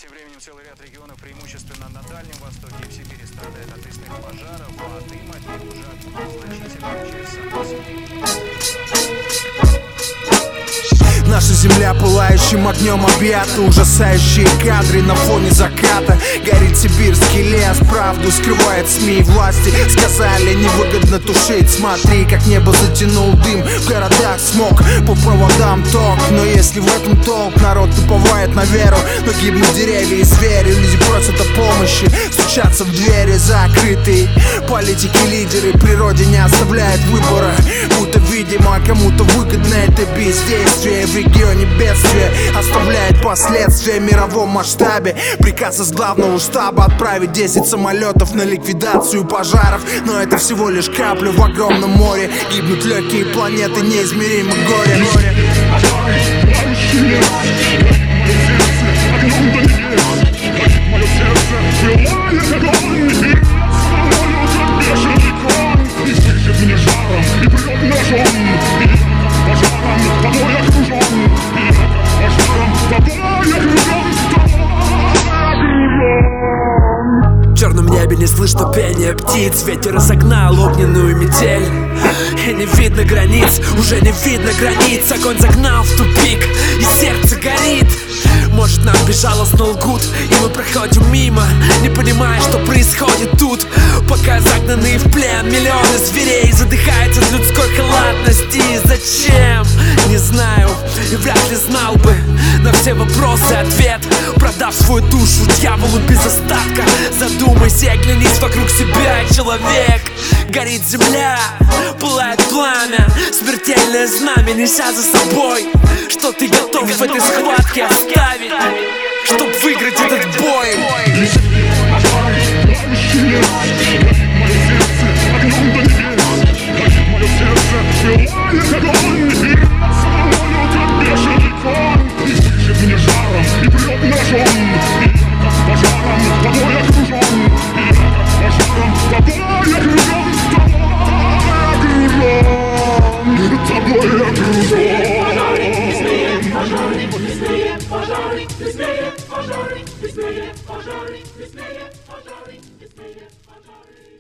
Тем временем целый ряд регионов, преимущественно на Дальнем Востоке и в Сибири, страдает от лесных пожаров, а дым от них уже значительная часть Наша земля пылающим огнем объята. Ужасающие кадры на фоне заката. Горит сибирский лес, правду скрывает СМИ и власти. Сказали, невыгодно тушить. Смотри, как небо затянул дым. В городах смог, по проводам ток. Но если в этом толк, народ уповает на веру. Но гибнут деревья и звери. Люди просят о помощи, стучатся в двери закрытые. Политики, лидеры, природе не оставляют выбора. Будто, видимо, кому-то выгодно это бездействие. В регионе бедствие оставляет последствия в мировом масштабе. Приказ из главного штаба отправить 10 самолетов на ликвидацию пожаров. Но это всего лишь капля в огромном море. Гибнут легкие планеты, неизмеримо горе. В черном небе не слышно пения птиц. Ветер разогнал огненную метель. И не видно границ, уже не видно границ. Огонь загнал в тупик, и сердце горит. Может, нам безжалостно лгут, и мы проходим мимо, не понимая, что происходит тут. Пока загнанные в плен миллионы зверей задыхаются от людской халатности. Зачем? Не знаю, и вряд ли знал бы на все вопросы ответ, продав свою душу дьяволу без остатка. Задумайся и оглянись вокруг себя, человек. Горит земля, пылает пламя, смертельное знамя, неся за собой, что ты готов в этой схватке оставить, чтоб выиграть этот бой. Пожары, быстрее, пожары, быстрее, пожары, быстрее, пожары, быстрее, пожары.